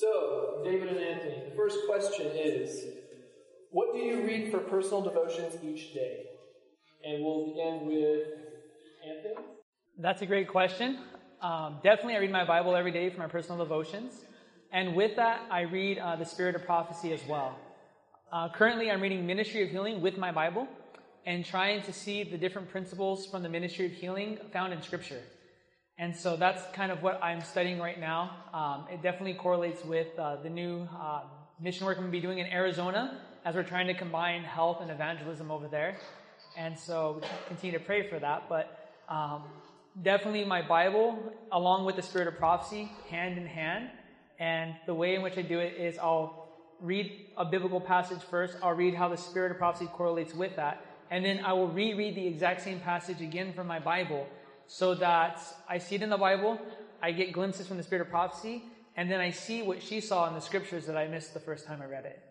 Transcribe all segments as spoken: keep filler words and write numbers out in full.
So, David and Anthony, the first question is, what do you read for personal devotions each day? And we'll begin with Anthony. That's a great question. Um, definitely I read my Bible every day for my personal devotions. And with that, I read uh, the Spirit of Prophecy as well. Uh, currently, I'm reading Ministry of Healing with my Bible and trying to see the different principles from the Ministry of Healing found in Scripture. And so that's kind of what I'm studying right now. Um, it definitely correlates with uh, the new uh, mission work I'm going to be doing in Arizona as we're trying to combine health and evangelism over there. And so we continue to pray for that. But um, definitely my Bible, along with the Spirit of Prophecy, hand in hand. And the way in which I do it is I'll read a biblical passage first. I'll read how the Spirit of Prophecy correlates with that. And then I will reread the exact same passage again from my Bible so that I see it in the Bible, I get glimpses from the Spirit of Prophecy, and then I see what she saw in the Scriptures that I missed the first time I read it.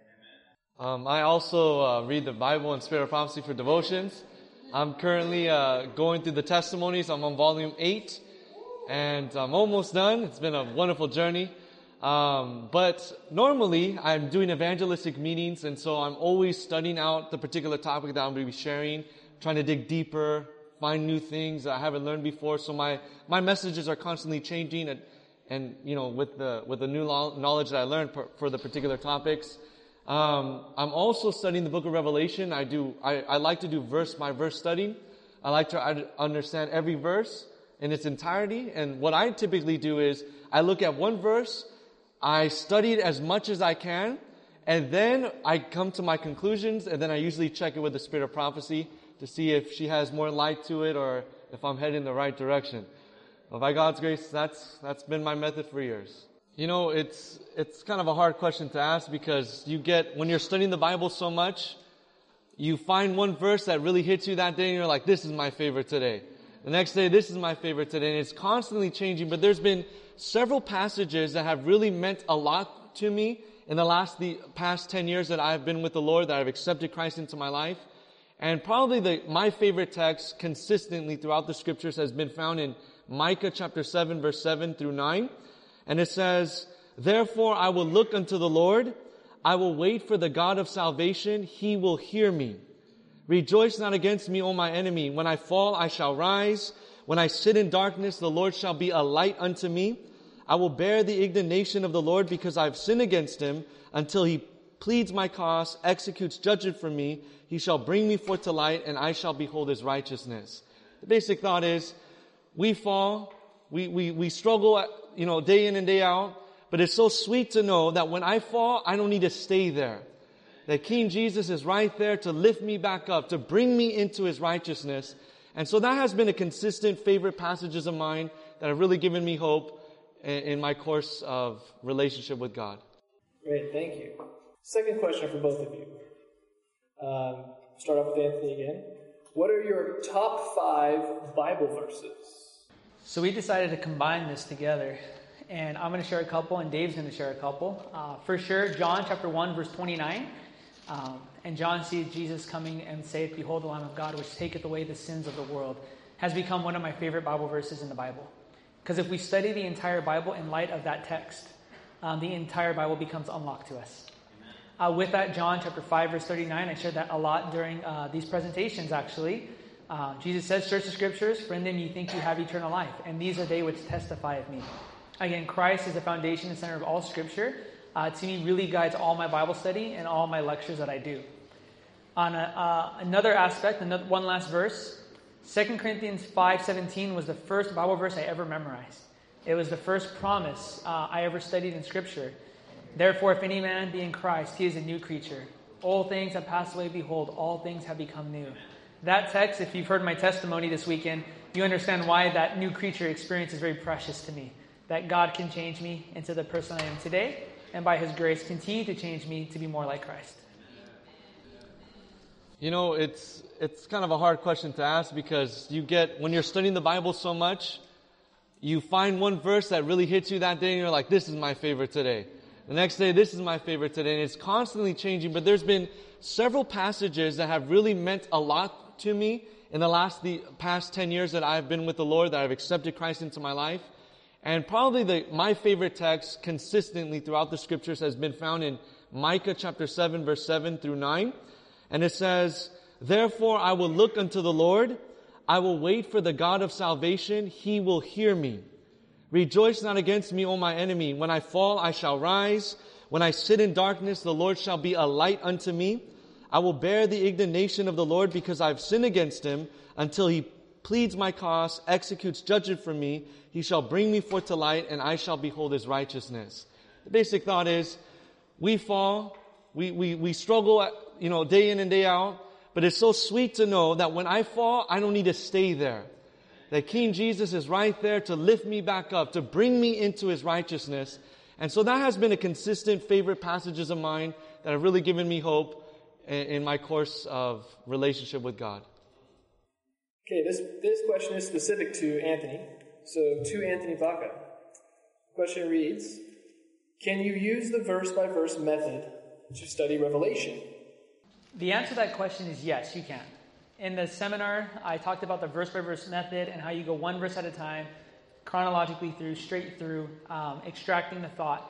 Um, I also uh, read the Bible and Spirit of Prophecy for devotions. I'm currently uh, going through the testimonies. I'm on volume eight, and I'm almost done. It's been a wonderful journey. Um, but normally I'm doing evangelistic meetings, and so I'm always studying out the particular topic that I'm going to be sharing, trying to dig deeper, find new things that I haven't learned before. So my, my messages are constantly changing, and, and you know, with the with the new knowledge that I learned per, for the particular topics. Um, I'm also studying the book of Revelation. I do I, I like to do verse by verse studying. I like to understand every verse in its entirety. And what I typically do is I look at one verse, I study it as much as I can, and then I come to my conclusions, and then I usually check it with the Spirit of Prophecy to see if she has more light to it or if I'm heading in the right direction. But by God's grace, that's that's been my method for years. You know, it's it's kind of a hard question to ask because you get, when you're studying the Bible so much, you find one verse that really hits you that day and you're like, this is my favorite today. The next day, this is my favorite today. And it's constantly changing, but there's been several passages that have really meant a lot to me in the last, the past ten years that I've been with the Lord, that I've accepted Christ into my life. And probably the, my favorite text consistently throughout the Scriptures has been found in Micah chapter seven, verse seven through nine. And it says, therefore I will look unto the Lord. I will wait for the God of salvation. He will hear me. Rejoice not against me, O my enemy. When I fall, I shall rise. When I sit in darkness, the Lord shall be a light unto me. I will bear the indignation of the Lord because I have sinned against him, until he pleads my cause, executes judgment for me. He shall bring me forth to light, and I shall behold his righteousness. The basic thought is, we fall, we, we, we struggle, you know, day in and day out, but it's so sweet to know that when I fall, I don't need to stay there. That King Jesus is right there to lift me back up, to bring me into his righteousness. And so that has been a consistent favorite passages of mine that have really given me hope in, in my course of relationship with God. Great, thank you. Second question for both of you. Um, start off with Anthony again. What are your top five Bible verses? So we decided to combine this together. And I'm going to share a couple, and Dave's going to share a couple. Uh, for sure, John chapter one, verse twenty-nine. Um, and John sees Jesus coming and saith, behold the Lamb of God, which taketh away the sins of the world, has become one of my favorite Bible verses in the Bible. Because if we study the entire Bible in light of that text, um, the entire Bible becomes unlocked to us. Uh, with that, John chapter five, verse thirty-nine, I shared that a lot during uh, these presentations, actually. Uh, Jesus says, search the Scriptures, for in them you think you have eternal life, and these are they which testify of me. Again, Christ is the foundation and center of all Scripture. Uh, to me, really guides all my Bible study and all my lectures that I do. On a, uh, another aspect, another, one last verse, Second Corinthians five seventeen was the first Bible verse I ever memorized. It was the first promise uh, I ever studied in Scripture. Therefore, if any man be in Christ, he is a new creature. All things have passed away, behold, all things have become new. That text, if you've heard my testimony this weekend, you understand why that new creature experience is very precious to me. That God can change me into the person I am today, and by his grace continue to change me to be more like Christ. You know, it's it's kind of a hard question to ask because you get, when you're studying the Bible so much, you find one verse that really hits you that day and you're like, this is my favorite today. The next day, this is my favorite today. And it's constantly changing, but there's been several passages that have really meant a lot to me in the last, the past ten years that I've been with the Lord, that I've accepted Christ into my life. And probably the, my favorite text consistently throughout the scriptures has been found in Micah chapter seven, verse seven through nine. And it says, "Therefore I will look unto the Lord. I will wait for the God of salvation. He will hear me. Rejoice not against me, O my enemy. When I fall, I shall rise. When I sit in darkness, the Lord shall be a light unto me. I will bear the indignation of the Lord because I have sinned against him, until he pleads my cause, executes judgment for me. He shall bring me forth to light, and I shall behold his righteousness." The basic thought is, we fall, we, we, we struggle, you know, day in and day out, but it's so sweet to know that when I fall, I don't need to stay there. That King Jesus is right there to lift me back up, to bring me into his righteousness. And so that has been a consistent favorite passages of mine that have really given me hope in, in my course of relationship with God. Okay, this, this question is specific to Anthony. So, to Anthony Vaca. The question reads, can you use the verse-by-verse method to study Revelation? The answer to that question is yes, you can. In the seminar, I talked about the verse-by-verse method and how you go one verse at a time, chronologically through, straight through, um, extracting the thought.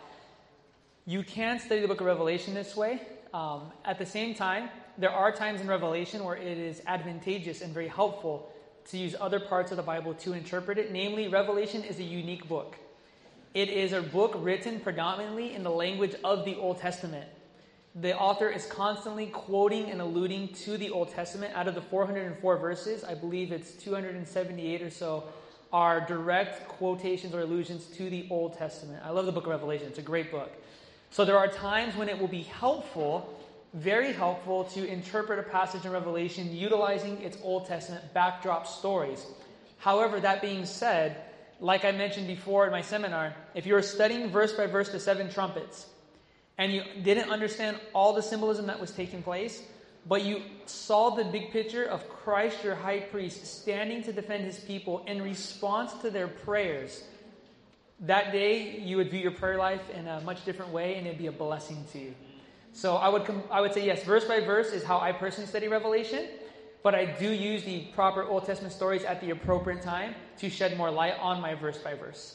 You can study the book of Revelation this way. Um, at the same time, there are times in Revelation where it is advantageous and very helpful to use other parts of the Bible to interpret it. Namely, Revelation is a unique book. It is a book written predominantly in the language of the Old Testament. The author is constantly quoting and alluding to the Old Testament. Out of the four hundred four verses, I believe it's two hundred seventy-eight or so are direct quotations or allusions to the Old Testament. I love the book of Revelation. It's a great book. So there are times when it will be helpful, very helpful, to interpret a passage in Revelation utilizing its Old Testament backdrop stories. However, that being said, like I mentioned before in my seminar, if you're studying verse by verse the seven trumpets, and you didn't understand all the symbolism that was taking place, but you saw the big picture of Christ, your high priest, standing to defend his people in response to their prayers, that day you would view your prayer life in a much different way, and it'd be a blessing to you. So I would com- I would say yes, verse by verse is how I personally study Revelation, but I do use the proper Old Testament stories at the appropriate time to shed more light on my verse by verse.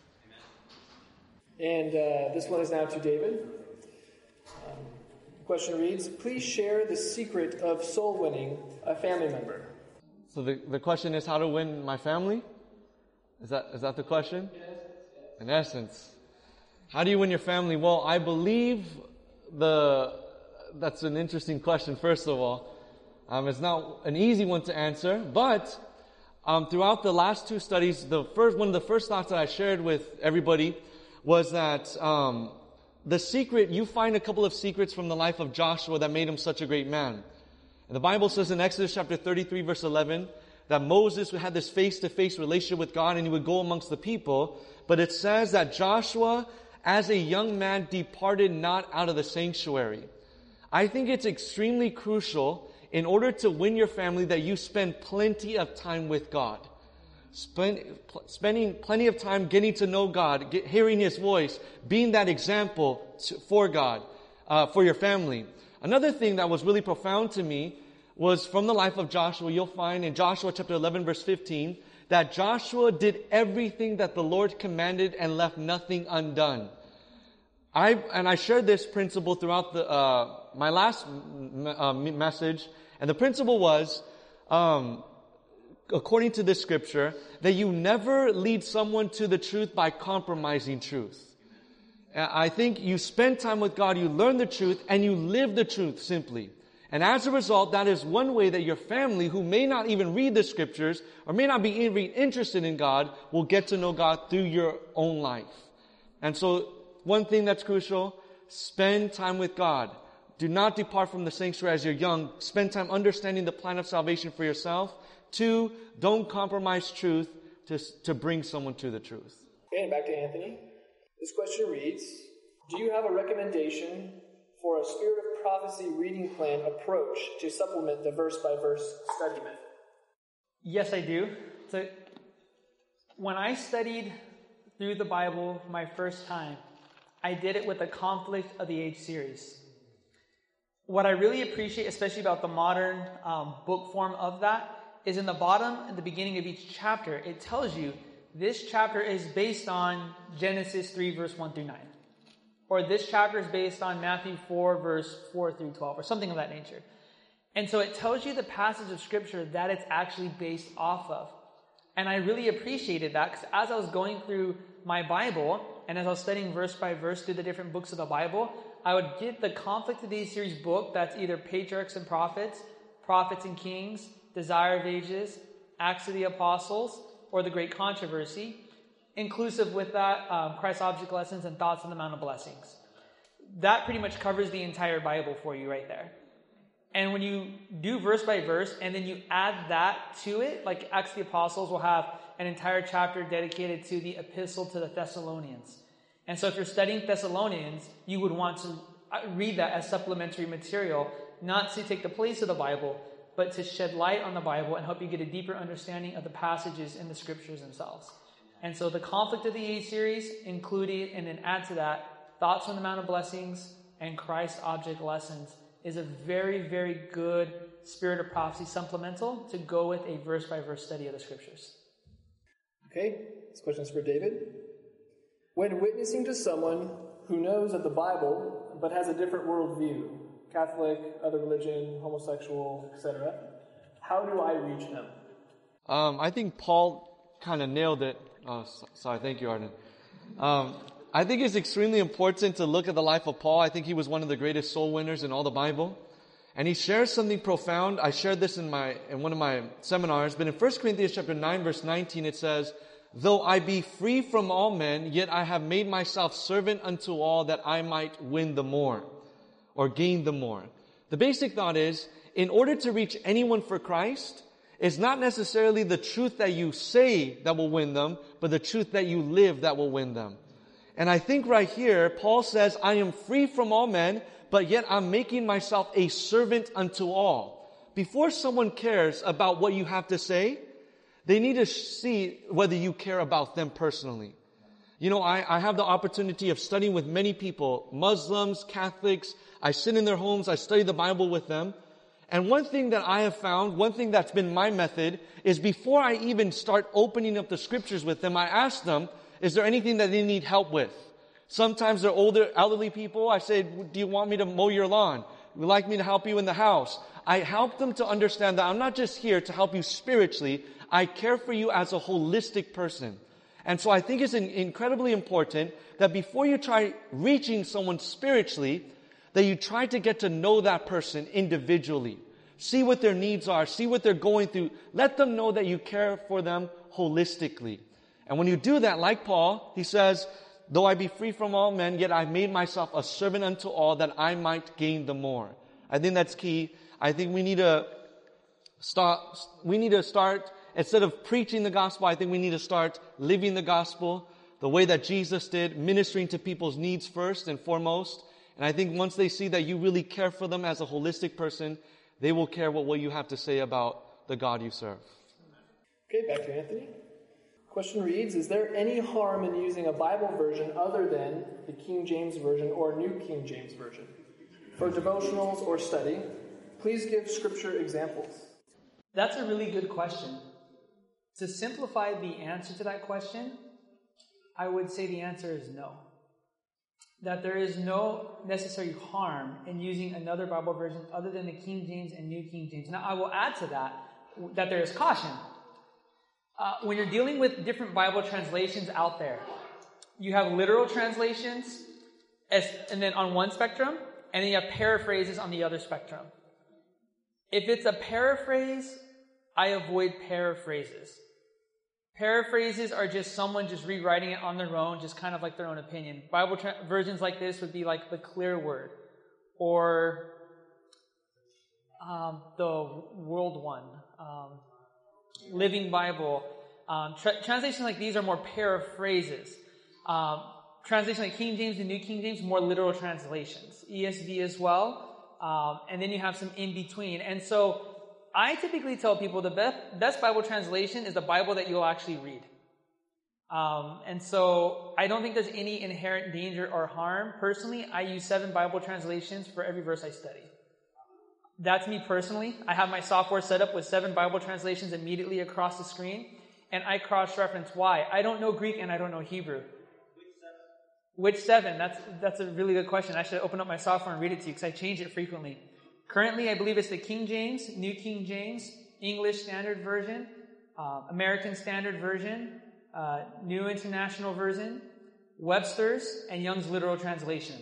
And uh, this one is now to David. Um, the question reads, please share the secret of soul winning a family member. So the, the question is how to win my family? Is that is that the question? In essence. How do you win your family? Well, I believe the that's an interesting question, first of all. Um, it's not an easy one to answer, but um, throughout the last two studies, the first one of the first thoughts that I shared with everybody was that um, the secret, you find a couple of secrets from the life of Joshua that made him such a great man. And the Bible says in Exodus chapter thirty-three, verse eleven, that Moses had this face-to-face relationship with God and he would go amongst the people. But it says that Joshua, as a young man, departed not out of the sanctuary. I think it's extremely crucial in order to win your family that you spend plenty of time with God. Spend, pl- spending plenty of time getting to know God, get, hearing His voice, being that example to, for God, uh, for your family. Another thing that was really profound to me was from the life of Joshua. You'll find in Joshua chapter eleven, verse fifteen, that Joshua did everything that the Lord commanded and left nothing undone. I and I shared this principle throughout the uh, my last m- uh, message, and the principle was, um, according to this scripture, that you never lead someone to the truth by compromising truth. I think you spend time with God, you learn the truth, and you live the truth simply. And as a result, that is one way that your family, who may not even read the scriptures, or may not be even interested in God, will get to know God through your own life. And so, one thing that's crucial, spend time with God. Do not depart from the sanctuary as you're young. Spend time understanding the plan of salvation for yourself. Two, don't compromise truth to, to bring someone to the truth. Okay, and back to Anthony. This question reads, do you have a recommendation for a Spirit of Prophecy reading plan approach to supplement the verse-by-verse study method? Yes, I do. So, when I studied through the Bible my first time, I did it with the Conflict of the Age series. What I really appreciate, especially about the modern um, book form of that, is in the bottom and the beginning of each chapter, it tells you this chapter is based on Genesis three, verse one through nine. Or this chapter is based on Matthew four, verse four through twelve, or something of that nature. And so it tells you the passage of Scripture that it's actually based off of. And I really appreciated that, because as I was going through my Bible, and as I was studying verse by verse through the different books of the Bible, I would get the Conflict of Days series book that's either Patriarchs and Prophets, Prophets and Kings, Desire of Ages, Acts of the Apostles, or The Great Controversy, inclusive with that, um, Christ's Object Lessons and Thoughts on the Mount of Blessings. That pretty much covers the entire Bible for you right there. And when you do verse by verse, and then you add that to it, like Acts of the Apostles will have an entire chapter dedicated to the epistle to the Thessalonians. And so if you're studying Thessalonians, you would want to read that as supplementary material, not to take the place of the Bible, but to shed light on the Bible and help you get a deeper understanding of the passages in the Scriptures themselves. And so the Conflict of the Age series included, and then add to that, Thoughts on the Mount of Blessings and Christ's Object Lessons, is a very, very good Spirit of Prophecy supplemental to go with a verse-by-verse study of the Scriptures. Okay, this question is for David. When witnessing to someone who knows of the Bible but has a different worldview, Catholic, other religion, homosexual, et cetera, how do I reach them? Um, I think Paul kind of nailed it. Oh, so, sorry. Thank you, Arden. Um, I think it's extremely important to look at the life of Paul. I think he was one of the greatest soul winners in all the Bible. And he shares something profound. I shared this in my in one of my seminars. But in First Corinthians chapter nine, verse nineteen, it says, "Though I be free from all men, yet I have made myself servant unto all, that I might win the more," or gain the more. The basic thought is, in order to reach anyone for Christ, it's not necessarily the truth that you say that will win them, but the truth that you live that will win them. And I think right here, Paul says, I am free from all men, but yet I'm making myself a servant unto all. Before someone cares about what you have to say, they need to see whether you care about them personally. You know, I, I have the opportunity of studying with many people, Muslims, Catholics. I sit in their homes, I study the Bible with them. And one thing that I have found, one thing that's been my method, is before I even start opening up the Scriptures with them, I ask them, is there anything that they need help with? Sometimes they're older, elderly people. I say, do you want me to mow your lawn? Would you like me to help you in the house? I help them to understand that I'm not just here to help you spiritually. I care for you as a holistic person. And so I think it's incredibly important that before you try reaching someone spiritually, that you try to get to know that person individually. See what their needs are. See what they're going through. Let them know that you care for them holistically. And when you do that, like Paul, he says, though I be free from all men, yet I've made myself a servant unto all, that I might gain the more. I think that's key. I think we need to start, we need to start, instead of preaching the gospel, I think we need to start living the gospel the way that Jesus did, ministering to people's needs first and foremost. And I think once they see that you really care for them as a holistic person, they will care what, what you have to say about the God you serve. Okay, back to Anthony. Question reads, is there any harm in using a Bible version other than the King James Version or New King James Version for devotionals or study? Please give Scripture examples. That's a really good question. To simplify the answer to that question, I would say the answer is no. That there is no necessary harm in using another Bible version other than the King James and New King James. Now, I will add to that that there is caution. Uh, when you're dealing with different Bible translations out there, you have literal translations as, and then on one spectrum, and then you have paraphrases on the other spectrum. If it's a paraphrase, I avoid paraphrases. Paraphrases are just someone just rewriting it on their own, just kind of like their own opinion. Bible tra- versions like this would be like the Clear Word, or um, the World One, um, Living Bible. Um, tra- translations like these are more paraphrases. Um, translations like King James and New King James, more literal translations. E S V as well. Um, and then you have some in between. And so I typically tell people the best, best Bible translation is the Bible that you'll actually read. Um, and so I don't think there's any inherent danger or harm. Personally, I use seven Bible translations for every verse I study. That's me personally. I have my software set up with seven Bible translations immediately across the screen. and I cross-reference why. I don't know Greek and I don't know Hebrew. Which seven? That's that's a really good question. I should open up my software and read it to you because I change it frequently. Currently, I believe it's the King James, New King James, English Standard Version, uh, American Standard Version, uh, New International Version, Webster's, and Young's Literal Translation.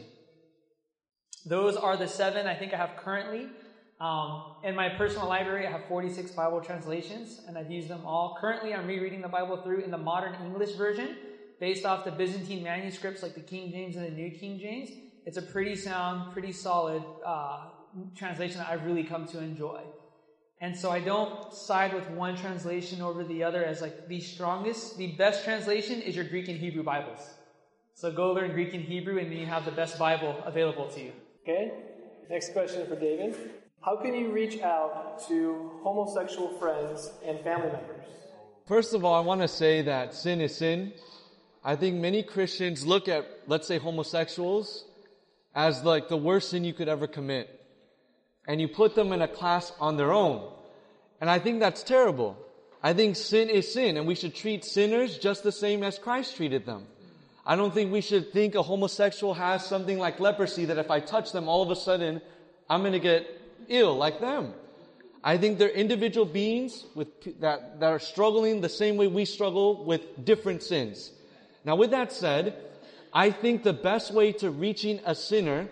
Those are the seven I think I have currently. Um, in my personal library, I have forty-six Bible translations, and I've used them all. Currently, I'm rereading the Bible through in the modern English version, based off the Byzantine manuscripts like the King James and the New King James. It's a pretty sound, pretty solid uh, translation that I've really come to enjoy. And so I don't side with one translation over the other as like the strongest. The best translation is your Greek and Hebrew Bibles. So go learn Greek and Hebrew and then you have the best Bible available to you. Okay, next question for David. How can you reach out to homosexual friends and family members? First of all, I want to say that sin is sin. I think many Christians look at, let's say, homosexuals as like the worst sin you could ever commit. And you put them in a class on their own. And I think that's terrible. I think sin is sin, and we should treat sinners just the same as Christ treated them. I don't think we should think a homosexual has something like leprosy that if I touch them, all of a sudden, I'm going to get ill like them. I think they're individual beings with that, that are struggling the same way we struggle with different sins. Now, with that said, I think the best way to reaching a sinner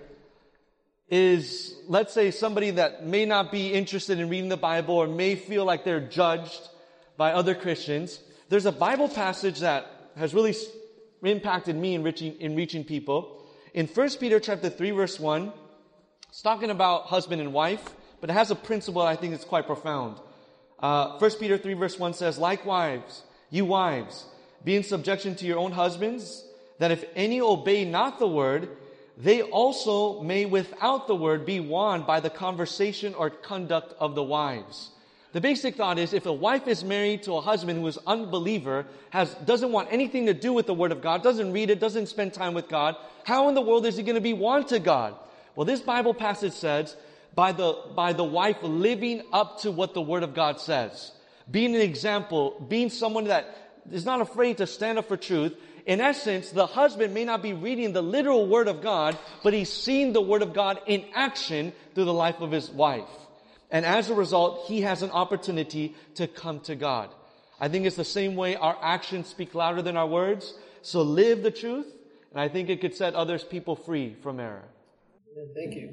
is, let's say, somebody that may not be interested in reading the Bible or may feel like they're judged by other Christians. There's a Bible passage that has really impacted me in reaching, in reaching people. In First Peter chapter three, verse one, it's talking about husband and wife, but it has a principle I think is quite profound. Uh, First Peter three, verse one says, "Likewise, you wives, be in subjection to your own husbands, that if any obey not the word, they also may without the word be won by the conversation or conduct of the wives." The basic thought is, if a wife is married to a husband who is unbeliever, has doesn't want anything to do with the word of God, doesn't read it, doesn't spend time with God, how in the world is he going to be won to God? Well, this Bible passage says, by the by the wife living up to what the word of God says, being an example, being someone that is not afraid to stand up for truth. In essence, the husband may not be reading the literal word of God, but he's seeing the word of God in action through the life of his wife. And as a result, he has an opportunity to come to God. I think it's the same way our actions speak louder than our words. So live the truth, and I think it could set others people free from error. Thank you.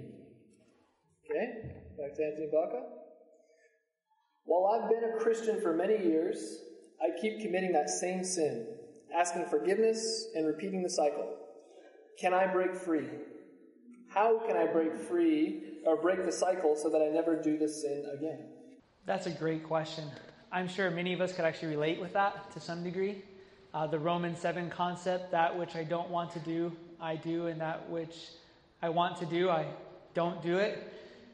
Okay, back to Anthony Baca. While I've been a Christian for many years, I keep committing that same sin, asking forgiveness and repeating the cycle. Can I break free? How can I break free or break the cycle so that I never do this sin again? That's a great question. I'm sure many of us could actually relate with that to some degree. Uh, the Romans seven concept, that which I don't want to do, I do, and that which I want to do, I don't do it.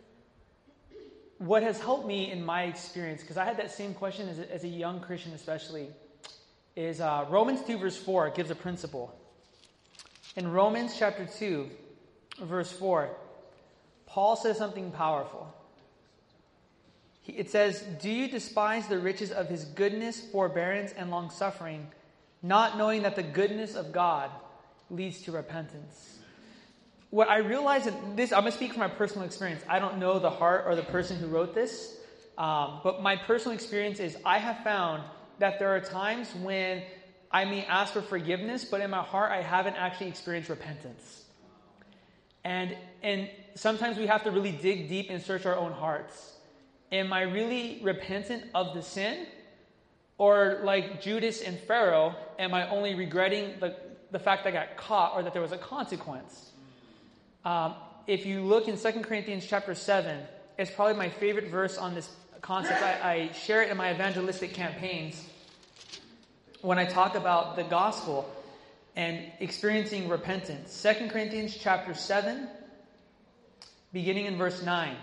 What has helped me in my experience, because I had that same question as a, as a young Christian especially, is uh, Romans two verse four gives a principle. In Romans chapter two, verse four, Paul says something powerful. He, it says, "Do you despise the riches of his goodness, forbearance, and long-suffering, not knowing that the goodness of God leads to repentance?" What I realize, and this, I'm going to speak from my personal experience. I don't know the heart or the person who wrote this, um, but my personal experience is I have found that there are times when I may ask for forgiveness, but in my heart I haven't actually experienced repentance. And and sometimes we have to really dig deep and search our own hearts. Am I really repentant of the sin? Or like Judas and Pharaoh, am I only regretting the, the fact that I got caught or that there was a consequence? Um, if you look in Second Corinthians chapter seven, it's probably my favorite verse on this concept. I, I share it in my evangelistic campaigns when I talk about the gospel and experiencing repentance. Second Corinthians chapter seven, beginning in verse nine.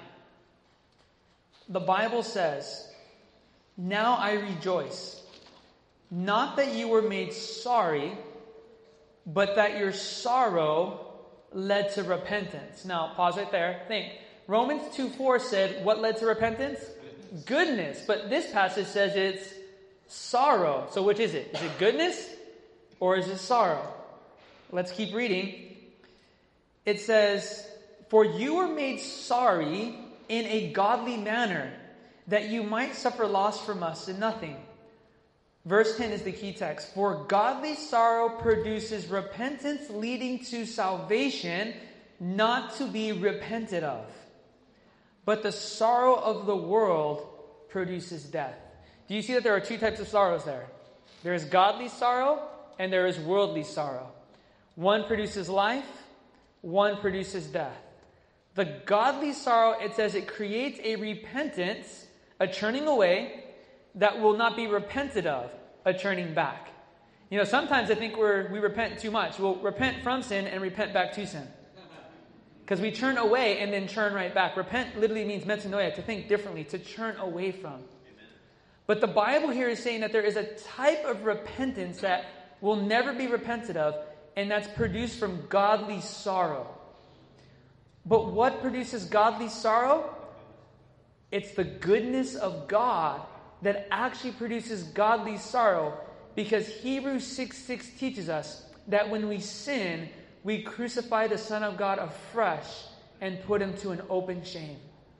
The Bible says, "Now I rejoice, not that you were made sorry, but that your sorrow led to repentance." Now, pause right there. Think. Romans two four said, what led to repentance? Goodness. But this passage says it's sorrow. So which is it? Is it goodness or is it sorrow? Let's keep reading. It says, "For you were made sorry in a godly manner, that you might suffer loss from us in nothing." Verse ten is the key text. "For godly sorrow produces repentance leading to salvation, not to be repented of. But the sorrow of the world produces death." Do you see that there are two types of sorrows there? There is godly sorrow and there is worldly sorrow. One produces life, one produces death. The godly sorrow, it says it creates a repentance, a turning away, that will not be repented of, a turning back. You know, sometimes I think we're, we repent too much. We'll repent from sin and repent back to sin. Because we turn away and then turn right back. Repent literally means metanoia, to think differently, to turn away from. Amen. But the Bible here is saying that there is a type of repentance that will never be repented of, and that's produced from godly sorrow. But what produces godly sorrow? It's the goodness of God that actually produces godly sorrow, because Hebrews six six teaches us that when we sin, we crucify the Son of God afresh and put him to an open shame.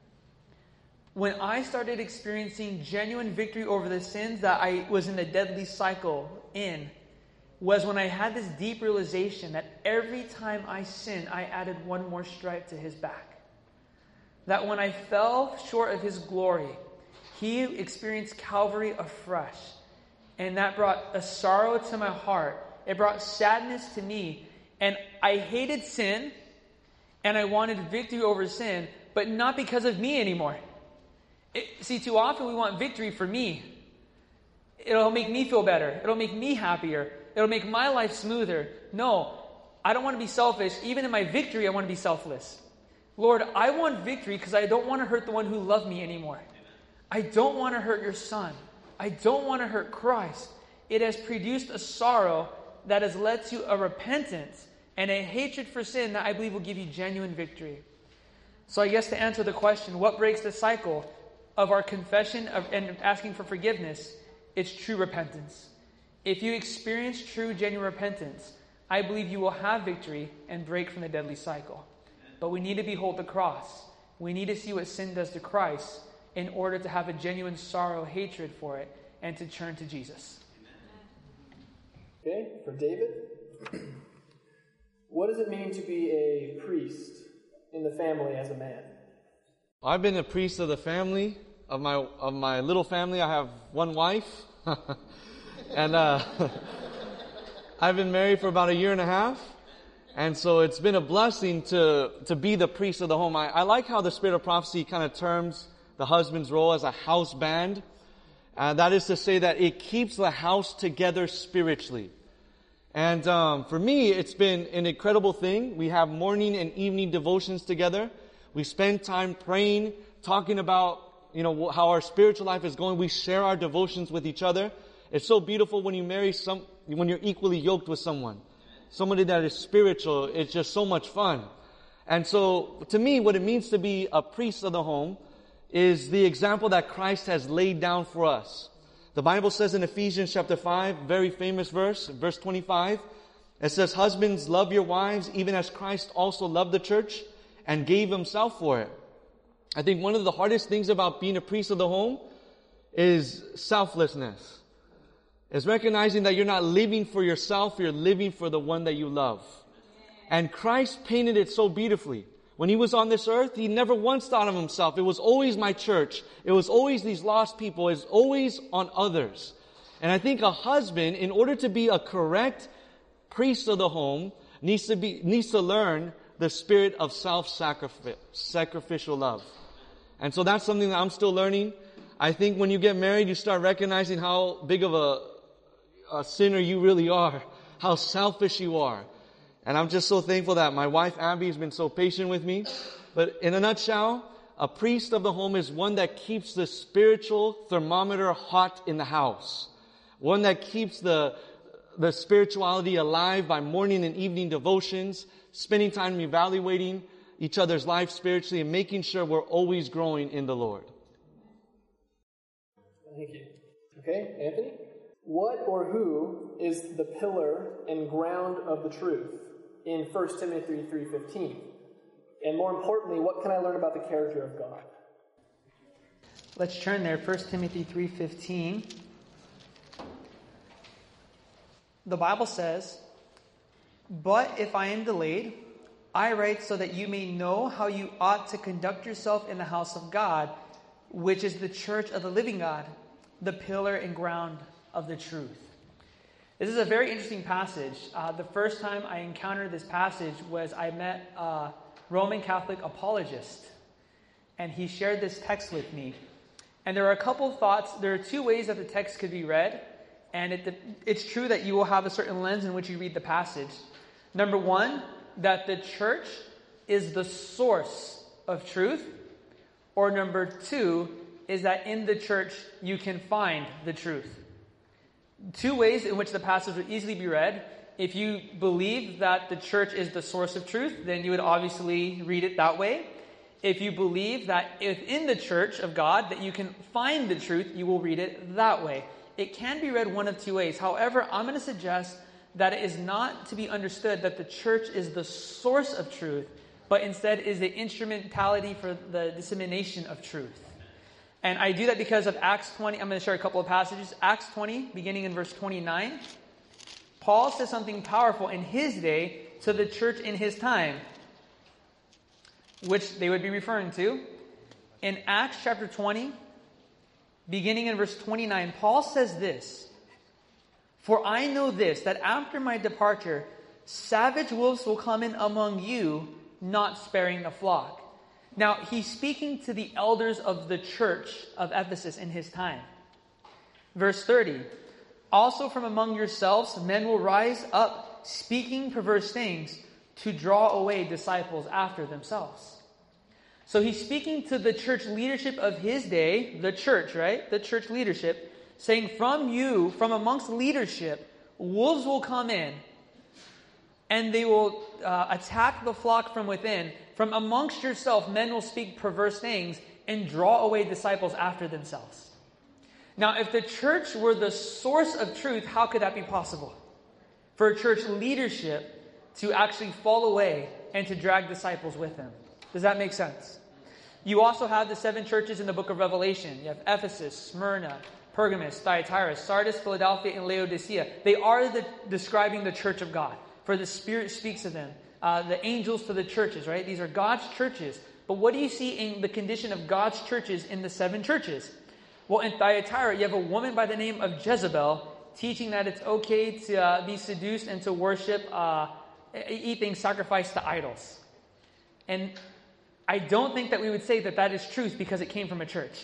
When I started experiencing genuine victory over the sins that I was in a deadly cycle in, was when I had this deep realization that every time I sinned, I added one more stripe to his back. That when I fell short of his glory, he experienced Calvary afresh. And that brought a sorrow to my heart. It brought sadness to me. And I hated sin, and I wanted victory over sin, but not because of me anymore. It, see, too often we want victory for me. It'll make me feel better. It'll make me happier. It'll make my life smoother. No, I don't want to be selfish. Even in my victory, I want to be selfless. Lord, I want victory because I don't want to hurt the one who loved me anymore. I don't want to hurt your Son. I don't want to hurt Christ. It has produced a sorrow that has led to a repentance and a hatred for sin that I believe will give you genuine victory. So I guess to answer the question, what breaks the cycle of our confession of, and asking for forgiveness? It's true repentance. If you experience true, genuine repentance, I believe you will have victory and break from the deadly cycle. But we need to behold the cross. We need to see what sin does to Christ in order to have a genuine sorrow, hatred for it, and to turn to Jesus. Okay, for David, what does it mean to be a priest in the family as a man? I've been a priest of the family, of my of my little family. I have one wife, and uh, I've been married for about a year and a half, and so it's been a blessing to to be the priest of the home. I, I like how the Spirit of Prophecy kind of terms the husband's role as a house band. Uh, that is to say that it keeps the house together spiritually. And um, for me, it's been an incredible thing. We have morning and evening devotions together. We spend time praying, talking about, you know, how our spiritual life is going. We share our devotions with each other. It's so beautiful when you marry some, when you're equally yoked with someone. Somebody that is spiritual. It's just so much fun. And so, to me, what it means to be a priest of the home is the example that Christ has laid down for us. The Bible says in Ephesians chapter five, very famous verse, verse twenty-five, it says, "Husbands, love your wives, even as Christ also loved the church and gave himself for it." I think one of the hardest things about being a priest of the home is selflessness. It's recognizing that you're not living for yourself, you're living for the one that you love. And Christ painted it so beautifully. When he was on this earth, he never once thought of himself. It was always my church. It was always these lost people. It was always on others. And I think a husband, in order to be a correct priest of the home, needs to be needs to learn the spirit of self-sacrifice, sacrificial love. And so that's something that I'm still learning. I think when you get married, you start recognizing how big of a, a sinner you really are, how selfish you are. And I'm just so thankful that my wife Abby has been so patient with me. But in a nutshell, a priest of the home is one that keeps the spiritual thermometer hot in the house. One that keeps the, the spirituality alive by morning and evening devotions, spending time evaluating each other's life spiritually and making sure we're always growing in the Lord. Thank you. Okay, Anthony? What or who is the pillar and ground of the truth in First Timothy three fifteen? And more importantly, what can I learn about the character of God? Let's turn there, First Timothy three fifteen. The Bible says, "But if I am delayed, I write so that you may know how you ought to conduct yourself in the house of God, which is the church of the living God, the pillar and ground of the truth." This is a very interesting passage. Uh, the first time I encountered this passage was I met a Roman Catholic apologist, and he shared this text with me. And there are a couple of thoughts. There are two ways that the text could be read, and it, it's true that you will have a certain lens in which you read the passage. Number one, that the church is the source of truth, or number two, is that in the church you can find the truth. Two ways in which the passage would easily be read. If you believe that the church is the source of truth, then you would obviously read it that way. If you believe that within the church of God that you can find the truth, you will read it that way. It can be read one of two ways. However, I'm going to suggest that it is not to be understood that the church is the source of truth, but instead is the instrumentality for the dissemination of truth. And I do that because of Acts twenty. I'm going to share a couple of passages. Acts twenty, beginning in verse twenty-nine. Paul says something powerful in his day to the church in his time, which they would be referring to. In Acts chapter twenty, beginning in verse twenty-nine, Paul says this, "For I know this, that after my departure, savage wolves will come in among you, not sparing the flock." Now, he's speaking to the elders of the church of Ephesus in his time. Verse thirty, "Also from among yourselves men will rise up, speaking perverse things, to draw away disciples after themselves." So he's speaking to the church leadership of his day, the church, right? The church leadership, saying from you, from amongst leadership, wolves will come in, and they will uh, attack the flock from within. From amongst yourself, men will speak perverse things and draw away disciples after themselves. Now, if the church were the source of truth, how could that be possible? For a church leadership to actually fall away and to drag disciples with them. Does that make sense? You also have the seven churches in the book of Revelation. You have Ephesus, Smyrna, Pergamos, Thyatira, Sardis, Philadelphia, and Laodicea. They are the, describing the church of God. For the Spirit speaks of them. Uh, the angels to the churches, right? These are God's churches. But what do you see in the condition of God's churches in the seven churches? Well, in Thyatira, you have a woman by the name of Jezebel teaching that it's okay to uh, be seduced and to worship, uh, eat things sacrificed to idols. And I don't think that we would say that that is truth because it came from a church.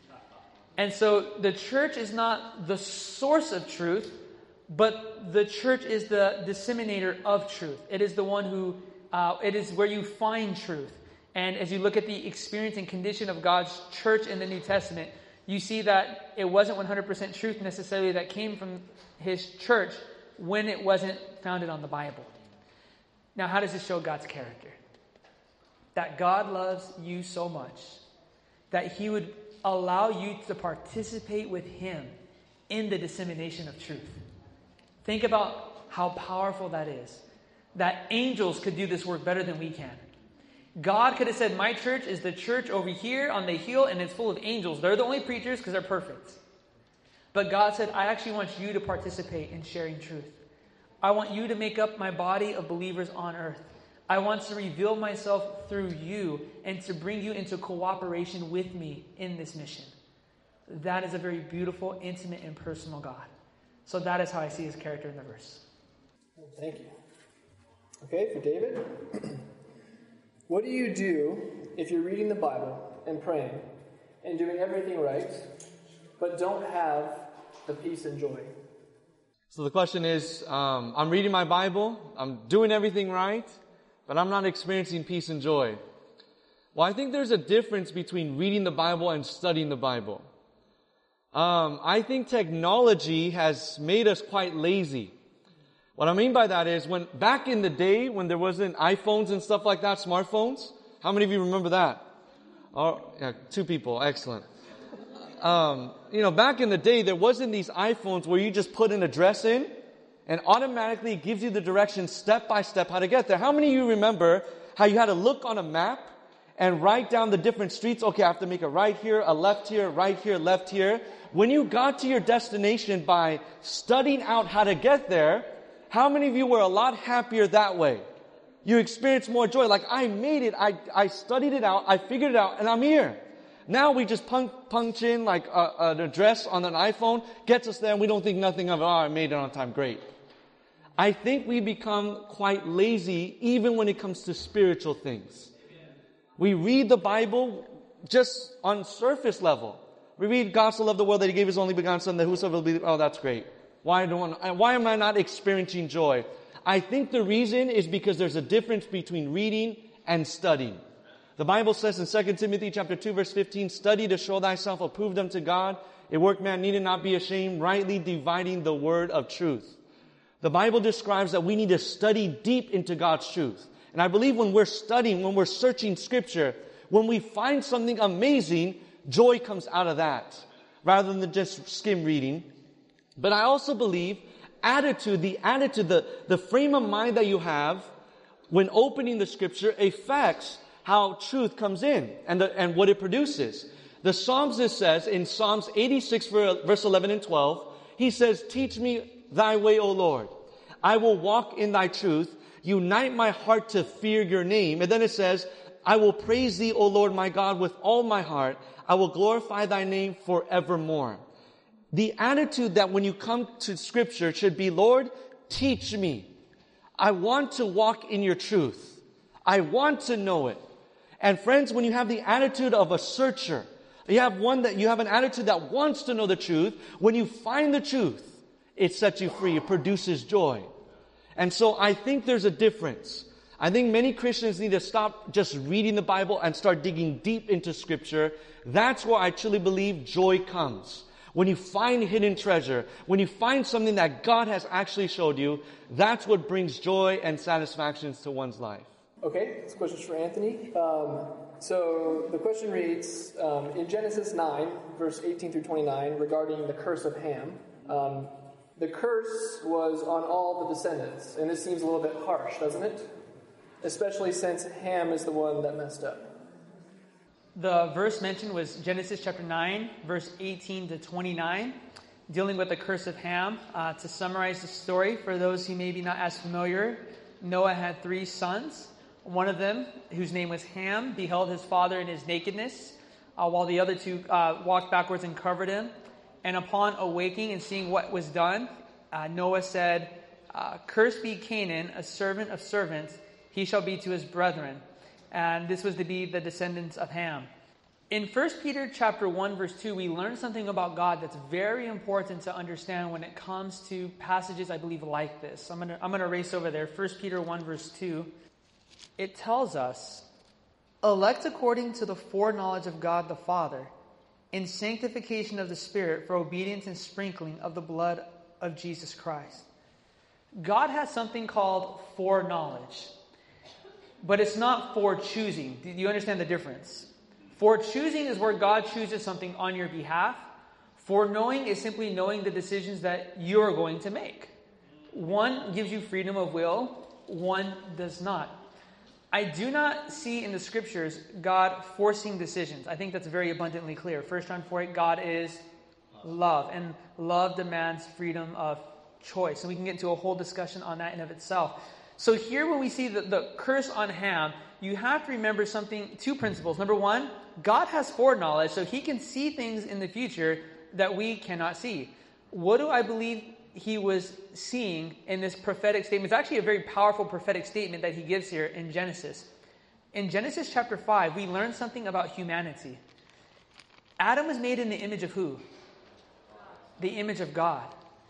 And so the church is not the source of truth, but the church is the disseminator of truth. It is the one who, uh, it is where you find truth. And as you look at the experience and condition of God's church in the New Testament, you see that it wasn't one hundred percent truth necessarily that came from his church when it wasn't founded on the Bible. Now, how does this show God's character? That God loves you so much that he would allow you to participate with him in the dissemination of truth. Think about how powerful that is. That angels could do this work better than we can. God could have said, my church is the church over here on the hill and it's full of angels. They're the only preachers because they're perfect. But God said, I actually want you to participate in sharing truth. I want you to make up my body of believers on earth. I want to reveal myself through you and to bring you into cooperation with me in this mission. That is a very beautiful, intimate, and personal God. So that is how I see his character in the verse. Thank you. Okay, for David. What do you do if you're reading the Bible and praying and doing everything right, but don't have the peace and joy? So the question is, um, I'm reading my Bible, I'm doing everything right, but I'm not experiencing peace and joy. Well, I think there's a difference between reading the Bible and studying the Bible. Um, I think technology has made us quite lazy. What I mean by that is when back in the day when there wasn't iPhones and stuff like that, smartphones, how many of you remember that? Oh, yeah, two people, excellent. um, you know, back in the day, there wasn't these iPhones where you just put an address in and automatically it gives you the directions step by step how to get there. How many of you remember how you had to look on a map and write down the different streets? Okay, I have to make a right here, a left here, right here, left here. When you got to your destination by studying out how to get there, how many of you were a lot happier that way? You experienced more joy. Like, I made it, I, I studied it out, I figured it out, and I'm here. Now we just punch, punch in like a, an address on an iPhone, gets us there, and we don't think nothing of it. Oh, I made it on time, great. I think we become quite lazy even when it comes to spiritual things. We read the Bible just on surface level. We read, God so loved the world that He gave His only begotten Son, that whosoever will believe, oh, that's great. Why don't I, why am I not experiencing joy? I think the reason is because there's a difference between reading and studying. The Bible says in Second Timothy chapter two, verse fifteen, study to show thyself approved unto God, a workman needed not be ashamed, rightly dividing the word of truth. The Bible describes that we need to study deep into God's truth. And I believe when we're studying, when we're searching Scripture, when we find something amazing, joy comes out of that, rather than just skim reading. But I also believe attitude, the attitude, the, the frame of mind that you have when opening the Scripture affects how truth comes in and, the, and what it produces. The psalmist says in Psalms eighty-six, verse eleven and twelve, he says, teach me thy way, O Lord. I will walk in thy truth. Unite my heart to fear your name. And then it says, I will praise thee, O Lord my God, with all my heart. I will glorify thy name forevermore. The attitude that when you come to Scripture should be, Lord, teach me. I want to walk in your truth. I want to know it. And friends, when you have the attitude of a searcher, you have one that you have an attitude that wants to know the truth. When you find the truth, it sets you free. It produces joy. And so I think there's a difference. I think many Christians need to stop just reading the Bible and start digging deep into Scripture. That's where I truly believe joy comes. When you find hidden treasure, when you find something that God has actually showed you, that's what brings joy and satisfactions to one's life. Okay, this question's for Anthony. Um, so the question reads, um, in Genesis nine, verse eighteen through twenty-nine, regarding the curse of Ham, um, the curse was on all the descendants, and this seems a little bit harsh, doesn't it? Especially since Ham is the one that messed up. The verse mentioned was Genesis chapter nine, verse eighteen to twenty-nine, dealing with the curse of Ham. Uh, to summarize the story, for those who may be not as familiar, Noah had three sons. One of them, whose name was Ham, beheld his father in his nakedness, uh, while the other two uh, walked backwards and covered him. And upon awaking and seeing what was done, uh, Noah said, uh, cursed be Canaan, a servant of servants, he shall be to his brethren. And this was to be the descendants of Ham. In First Peter chapter one, verse two, we learn something about God that's very important to understand when it comes to passages, I believe, like this. I'm going to I'm going to race over there. First Peter one, verse two. It tells us, elect according to the foreknowledge of God the Father, in sanctification of the Spirit, for obedience and sprinkling of the blood of Jesus Christ. God has something called foreknowledge. But it's not for choosing. Do you understand the difference? For choosing is where God chooses something on your behalf. For knowing is simply knowing the decisions that you're going to make. One gives you freedom of will, one does not. I do not see in the Scriptures God forcing decisions. I think that's very abundantly clear. First John four eight, God is love, and love demands freedom of choice. And we can get into a whole discussion on that in of itself. So here when we see the, the curse on Ham, you have to remember something, two principles. Number one, God has foreknowledge, so He can see things in the future that we cannot see. What do I believe He was seeing in this prophetic statement? It's actually a very powerful prophetic statement that He gives here in Genesis. In Genesis chapter five, we learn something about humanity. Adam was made in the image of who? The image of God.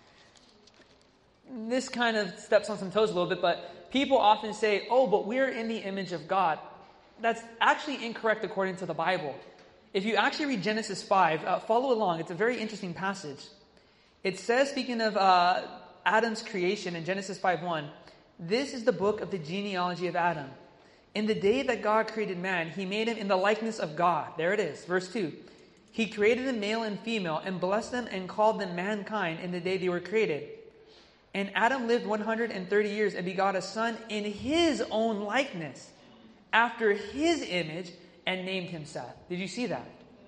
This kind of steps on some toes a little bit, but people often say, oh, but we're in the image of God. That's actually incorrect according to the Bible. If you actually read Genesis five, uh, follow along. It's a very interesting passage. It says, speaking of uh, Adam's creation in Genesis five one, this is the book of the genealogy of Adam. In the day that God created man, He made him in the likeness of God. There it is, verse two. He created them male and female and blessed them and called them mankind in the day they were created. And Adam lived one hundred thirty years and begot a son in his own likeness, after his image, and named him Seth. Did you see that?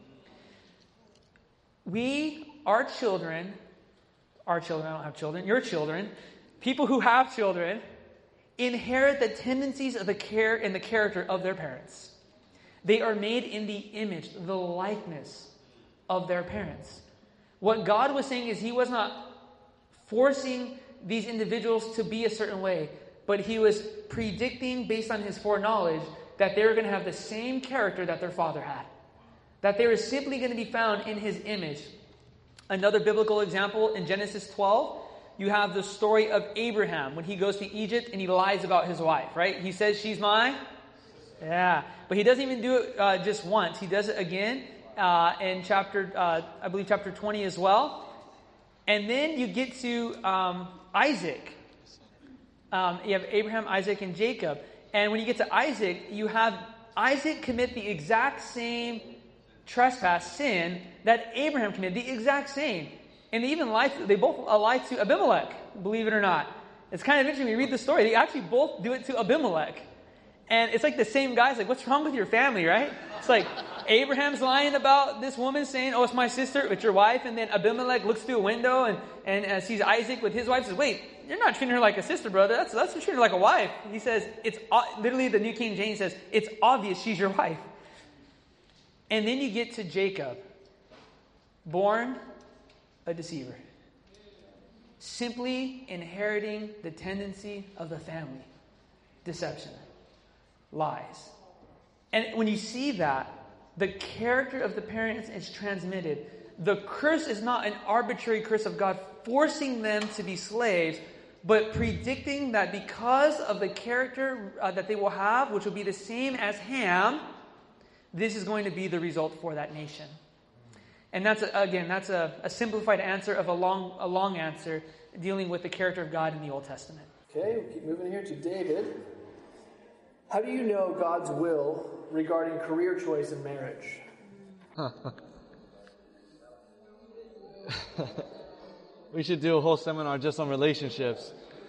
We, our children, our children, I don't have children, your children, people who have children, inherit the tendencies of the care and the character of their parents. They are made in the image, the likeness of their parents. What God was saying is He was not forcing these individuals to be a certain way, but He was predicting based on His foreknowledge that they were going to have the same character that their father had. That they were simply going to be found in His image. Another biblical example in Genesis twelve, you have the story of Abraham when he goes to Egypt and he lies about his wife, right? He says, she's mine. Yeah. But he doesn't even do it uh, just once. He does it again uh, in chapter, uh, I believe chapter twenty as well. And then you get to um, Isaac. Um, you have Abraham, Isaac, and Jacob. And when you get to Isaac, you have Isaac commit the exact same trespass, sin, that Abraham committed, the exact same. And they even lied to, they both lied to Abimelech, believe it or not. It's kind of interesting when you read the story. They actually both do it to Abimelech. And it's like the same guy's like, what's wrong with your family, right? It's like Abraham's lying about this woman saying, oh, it's my sister, it's your wife. And then Abimelech looks through a window and, and uh, sees Isaac with his wife and says, wait, you're not treating her like a sister, brother. That's, that's treating her like a wife. He says, it's uh, literally the New King James says, it's obvious she's your wife. And then you get to Jacob, born a deceiver. Simply inheriting the tendency of the family. Deception. Lies. And when you see that, the character of the parents is transmitted. The curse is not an arbitrary curse of God forcing them to be slaves, but predicting that because of the character uh, that they will have, which will be the same as Ham, this is going to be the result for that nation. And that's, a, again, that's a, a simplified answer of a long, a long answer dealing with the character of God in the Old Testament. Okay, we'll keep moving here to David. How do you know God's will regarding career choice in marriage? We should do a whole seminar just on relationships.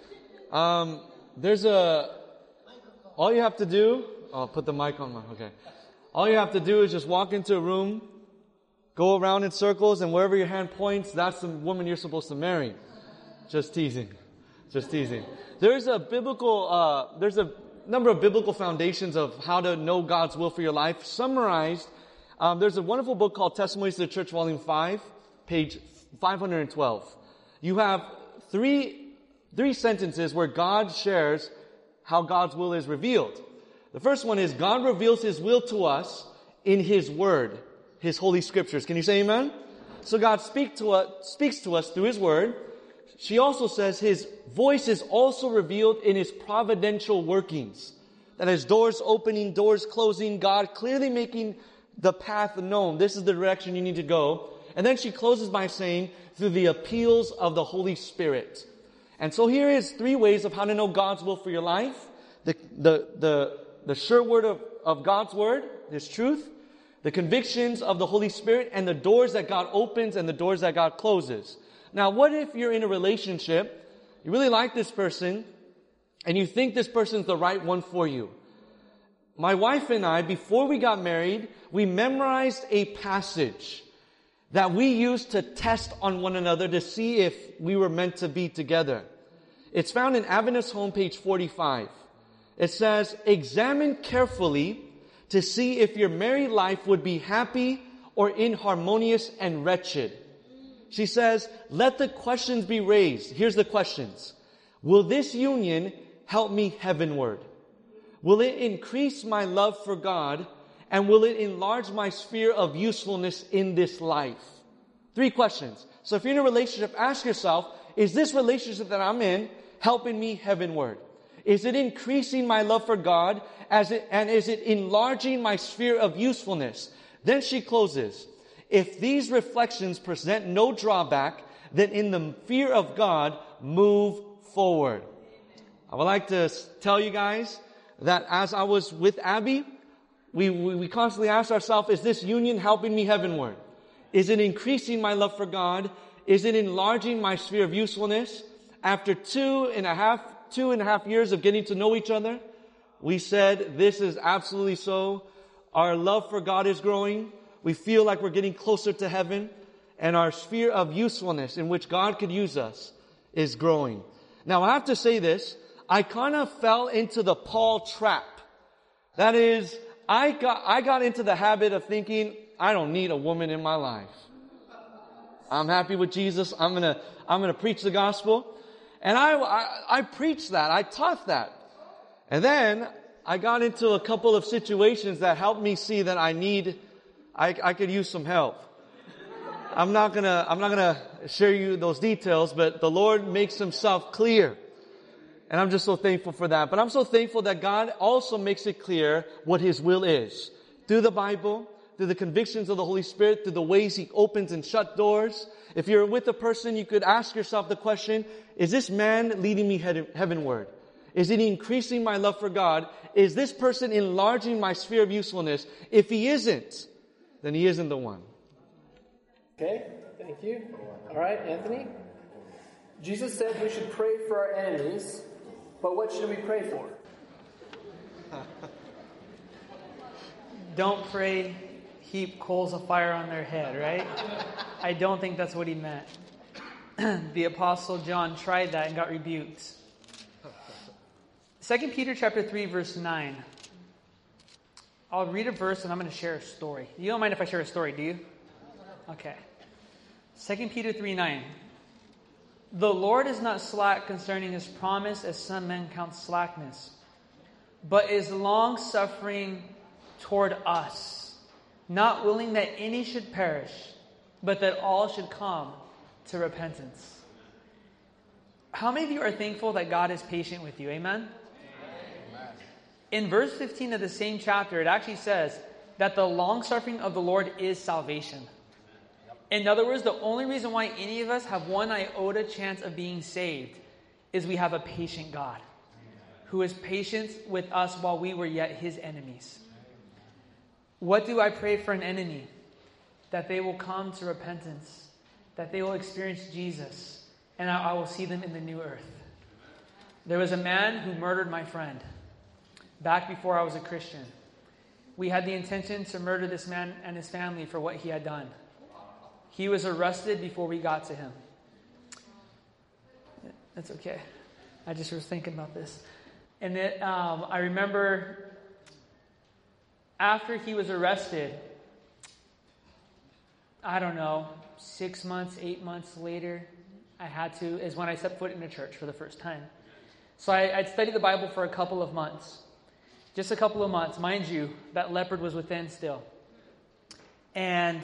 Um, there's a, all you have to do, I'll put the mic on my, okay. All you have to do is just walk into a room, go around in circles, and wherever your hand points, that's the woman you're supposed to marry. Just teasing. Just teasing. There's a biblical, uh, there's a number of biblical foundations of how to know God's will for your life. Summarized, um, there's a wonderful book called Testimonies to the Church, Volume five, page five hundred twelve. You have three, three sentences where God shares how God's will is revealed. The first one is, God reveals His will to us in His Word, His Holy Scriptures. Can you say amen? So God speak to us, speaks to us through His Word. She also says His voice is also revealed in His providential workings. That is, doors opening, doors closing, God clearly making the path known. This is the direction you need to go. And then she closes by saying, through the appeals of the Holy Spirit. And so here is three ways of how to know God's will for your life. The, the, the, the sure word of, of God's Word, His truth. The convictions of the Holy Spirit, and the doors that God opens and the doors that God closes. Now, what if you're in a relationship, you really like this person, and you think this person's the right one for you? My wife and I, before we got married, we memorized a passage that we used to test on one another to see if we were meant to be together. It's found in Adventist Home, page forty-five. It says, examine carefully to see if your married life would be happy or inharmonious and wretched. She says, let the questions be raised. Here's the questions. Will this union help me heavenward? Will it increase my love for God? And will it enlarge my sphere of usefulness in this life? Three questions. So if you're in a relationship, ask yourself, is this relationship that I'm in helping me heavenward? Is it increasing my love for God? As it, and is it enlarging my sphere of usefulness? Then she closes. If these reflections present no drawback, then in the fear of God, move forward. I would like to tell you guys that as I was with Abby, we, we, we constantly asked ourselves, is this union helping me heavenward? Is it increasing my love for God? Is it enlarging my sphere of usefulness? After two and a half, two and a half years of getting to know each other, we said this is absolutely so. Our love for God is growing. We feel like we're getting closer to heaven. And our sphere of usefulness in which God could use us is growing. Now I have to say this. I kind of fell into the Paul trap. That is, I got, I got into the habit of thinking, I don't need a woman in my life. I'm happy with Jesus. I'm gonna, I'm gonna preach the gospel. And I, I, I preached that. I taught that. And then I got into a couple of situations that helped me see that I need, I, I could use some help. I'm not gonna, I'm not gonna share you those details, but the Lord makes Himself clear. And I'm just so thankful for that. But I'm so thankful that God also makes it clear what His will is. Through the Bible, through the convictions of the Holy Spirit, through the ways He opens and shuts doors. If you're with a person, you could ask yourself the question, is this man leading me heavenward? Is it increasing my love for God? Is this person enlarging my sphere of usefulness? If he isn't, then he isn't the one. Okay, thank you. All right, Anthony. Jesus said we should pray for our enemies, but what should we pray for? Don't pray, heap coals of fire on their head, right? I don't think that's what he meant. The Apostle John tried that and got rebuked. Second Peter chapter three, verse nine. I'll read a verse and I'm going to share a story. You don't mind if I share a story, do you? Okay. Second Peter three nine. The Lord is not slack concerning His promise, as some men count slackness, but is long-suffering toward us, not willing that any should perish, but that all should come to repentance. How many of you are thankful that God is patient with you? Amen? Amen. In verse fifteen of the same chapter, it actually says that the long-suffering of the Lord is salvation. In other words, the only reason why any of us have one iota chance of being saved is we have a patient God who is patient with us while we were yet His enemies. What do I pray for an enemy? That they will come to repentance, that they will experience Jesus, and I, I will see them in the new earth. There was a man who murdered my friend back before I was a Christian. We had the intention to murder this man and his family for what he had done. He was arrested before we got to him. That's okay. I just was thinking about this. And it, um, I remember after he was arrested, I don't know, six months, eight months later, I had to, is when I stepped foot in a church for the first time. So I, I'd studied the Bible for a couple of months. Just a couple of months. Mind you, that leopard was within still. And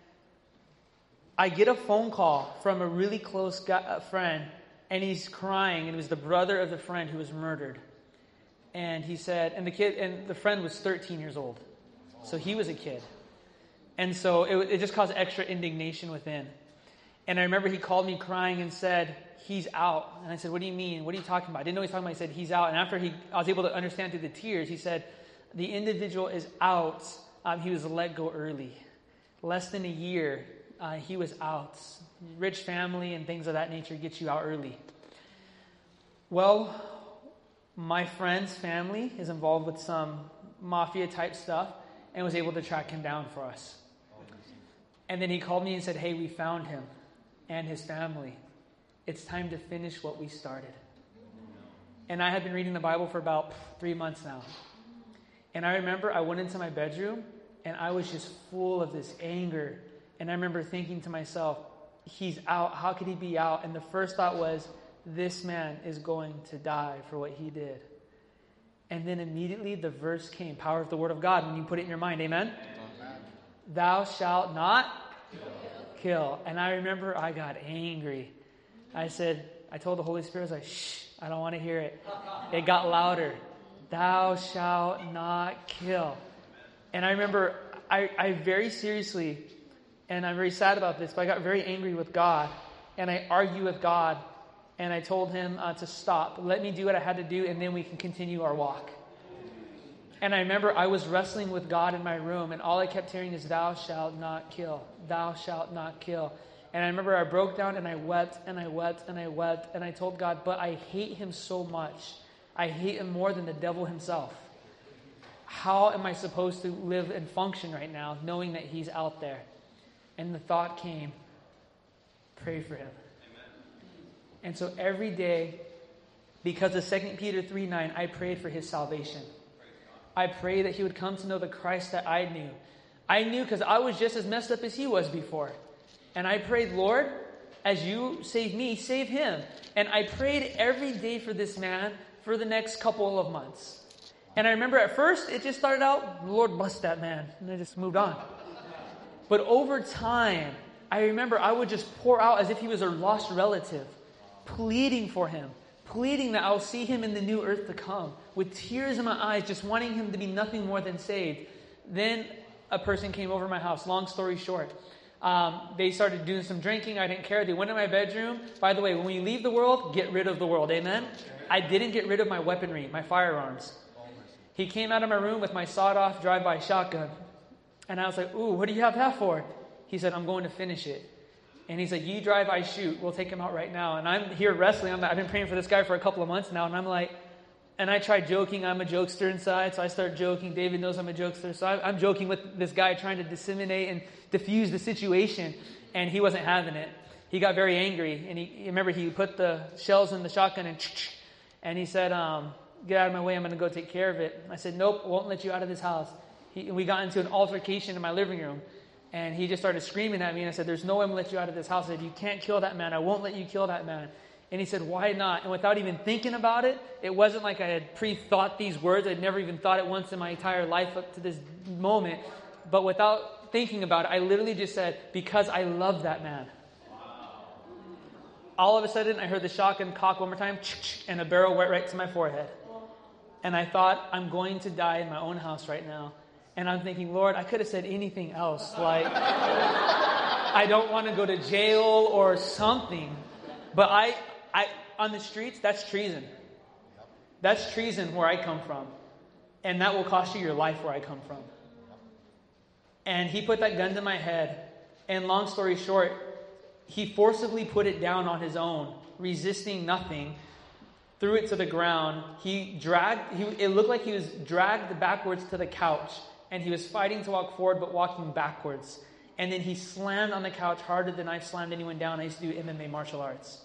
I get a phone call from a really close guy, a friend, and he's crying. And it was the brother of the friend who was murdered. And he said, and the kid, and the friend was thirteen years old. So he was a kid. And so it, it just caused extra indignation within. And I remember he called me crying and said, he's out. And I said, what do you mean? What are you talking about? I didn't know what he was talking about. He said, he's out. And after he, I was able to understand through the tears, he said, the individual is out. Um, he was let go early. Less than a year, uh, he was out. Rich family and things of that nature get you out early. Well, my friend's family is involved with some mafia type stuff and was able to track him down for us. And then he called me and said, hey, we found him and his family. It's time to finish what we started. And I had been reading the Bible for about three months now. And I remember I went into my bedroom and I was just full of this anger. And I remember thinking to myself, he's out. How could he be out? And the first thought was, this man is going to die for what he did. And then immediately the verse came, power of the word of God, when you put it in your mind, amen? Amen. Thou shalt not kill. kill. And I remember I got angry. I said, I told the Holy Spirit, I was like, shh, I don't want to hear it. It got louder. Thou shalt not kill. And I remember I, I very seriously, and I'm very sad about this, but I got very angry with God. And I argued with God. And I told him uh, to stop. Let me do what I had to do, and then we can continue our walk. And I remember I was wrestling with God in my room, and all I kept hearing is, thou shalt not kill. Thou shalt not kill. And I remember I broke down and I wept and I wept and I wept. And I told God, but I hate him so much. I hate him more than the devil himself. How am I supposed to live and function right now knowing that he's out there? And the thought came, pray for him. Amen. And so every day, because of Second Peter three nine, I prayed for his salvation. I prayed that he would come to know the Christ that I knew. I knew because I was just as messed up as he was before. And I prayed, Lord, as you save me, save him. And I prayed every day for this man for the next couple of months. And I remember at first, it just started out, Lord bless that man. And I just moved on. But over time, I remember I would just pour out as if he was a lost relative, pleading for him, pleading that I'll see him in the new earth to come, with tears in my eyes, just wanting him to be nothing more than saved. Then a person came over my house, long story short. Um, they started doing some drinking. I didn't care. They went in my bedroom. By the way, when you leave the world, get rid of the world. Amen? I didn't get rid of my weaponry, my firearms. He came out of my room with my sawed-off drive-by shotgun. And I was like, ooh, what do you have that for? He said, I'm going to finish it. And he's like, you drive, I shoot. We'll take him out right now. And I'm here wrestling. I'm, I've been praying for this guy for a couple of months now. And I'm like, and I tried joking. I'm a jokester inside. So I start joking. David knows I'm a jokester. So I, I'm joking with this guy, trying to disseminate and diffuse the situation. And he wasn't having it. He got very angry. And he, remember, he put the shells in the shotgun and, and he said, um, get out of my way. I'm going to go take care of it. I said, nope, won't let you out of this house. He, we got into an altercation in my living room. And he just started screaming at me. And I said, there's no way I'm going to let you out of this house. I said, you can't kill that man. I won't let you kill that man. And he said, why not? And without even thinking about it, it wasn't like I had pre-thought these words. I'd never even thought it once in my entire life up to this moment. But without thinking about it, I literally just said, because I love that man. All of a sudden, I heard the shotgun cock one more time, and a barrel went right to my forehead. And I thought, I'm going to die in my own house right now. And I'm thinking, Lord, I could have said anything else. Like, I don't want to go to jail or something. But I, I, on the streets, that's treason. That's treason where I come from. And that will cost you your life where I come from. And he put that gun to my head. And long story short, he forcibly put it down on his own, resisting nothing. Threw it to the ground. He dragged, he, it looked like he was dragged backwards to the couch. And he was fighting to walk forward, but walking backwards. And then he slammed on the couch harder than I've slammed anyone down. I used to do M M A martial arts.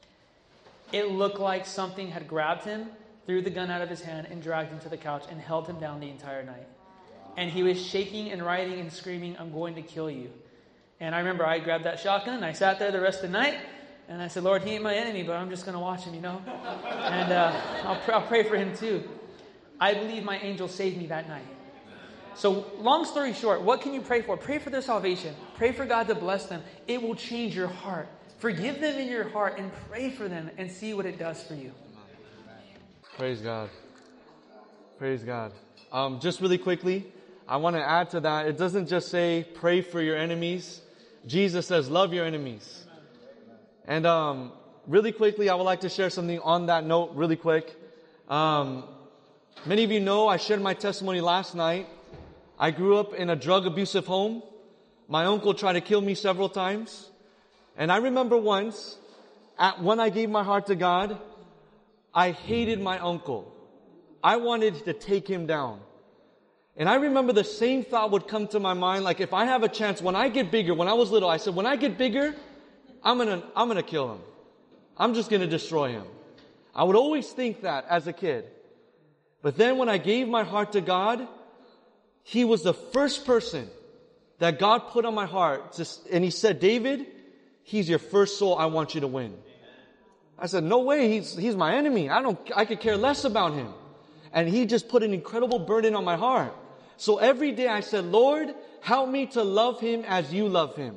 It looked like something had grabbed him, threw the gun out of his hand, and dragged him to the couch and held him down the entire night. And he was shaking and writhing and screaming, I'm going to kill you. And I remember I grabbed that shotgun, and I sat there the rest of the night, and I said, Lord, he ain't my enemy, but I'm just going to watch him, you know. And uh, I'll, pr- I'll pray for him too. I believe my angel saved me that night. So long story short, what can you pray for? Pray for their salvation. Pray for God to bless them. It will change your heart. Forgive them in your heart and pray for them and see what it does for you. Praise God. Praise God. Um, just really quickly, I want to add to that. It doesn't just say pray for your enemies. Jesus says love your enemies. And um, really quickly, I would like to share something on that note really quick. Um, many of you know I shared my testimony last night. I grew up in a drug abusive home. My uncle tried to kill me several times. And I remember once, at, when I gave my heart to God, I hated my uncle. I wanted to take him down. And I remember the same thought would come to my mind, like if I have a chance, when I get bigger, when I was little, I said, when I get bigger, I'm gonna, I'm gonna kill him. I'm just gonna destroy him. I would always think that as a kid. But then when I gave my heart to God, He was the first person that God put on my heart. To, and He said, David, he's your first soul I want you to win. I said, no way, he's, he's my enemy. I don't, I could care less about him. And He just put an incredible burden on my heart. So every day I said, Lord, help me to love him as you love him.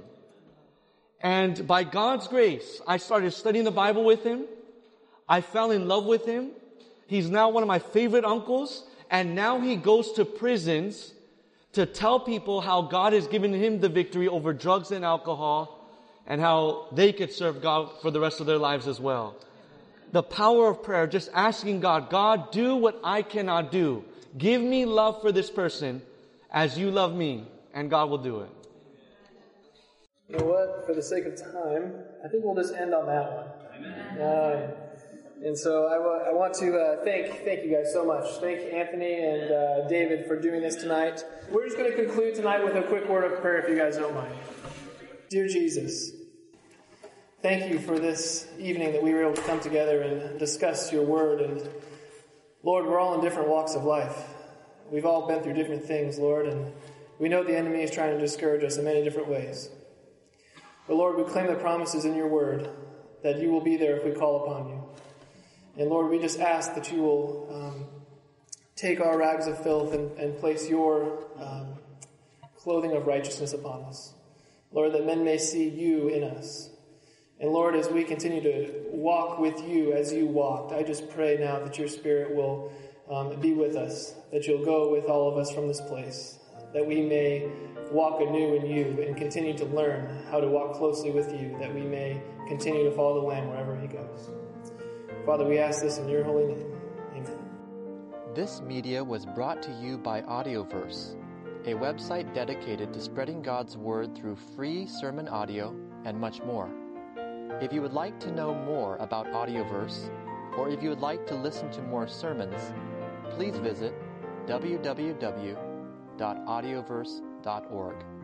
And by God's grace, I started studying the Bible with him. I fell in love with him. He's now one of my favorite uncles. And now he goes to prisons to tell people how God has given him the victory over drugs and alcohol and how they could serve God for the rest of their lives as well. The power of prayer, just asking God, God, do what I cannot do. Give me love for this person as you love me, and God will do it. You know what? For the sake of time, I think we'll just end on that one. Amen. Uh, and so I, w- I want to uh, thank thank you guys so much. Thank Anthony and uh, David for doing this tonight. We're just going to conclude tonight with a quick word of prayer, if you guys don't mind. Dear Jesus, thank you for this evening that we were able to come together and discuss your word. And Lord, we're all in different walks of life. We've all been through different things, Lord, and we know the enemy is trying to discourage us in many different ways. But Lord, we claim the promises in your word that you will be there if we call upon you. And Lord, we just ask that you will um, take our rags of filth and, and place your um, clothing of righteousness upon us. Lord, that men may see you in us. And Lord, as we continue to walk with you as you walked, I just pray now that your Spirit will um, be with us, that you'll go with all of us from this place, that we may walk anew in you and continue to learn how to walk closely with you, that we may continue to follow the Lamb wherever he goes. Father, we ask this in your holy name. Amen. This media was brought to you by Audioverse, a website dedicated to spreading God's word through free sermon audio and much more. If you would like to know more about Audioverse, or if you would like to listen to more sermons, please visit w w w dot audioverse dot org.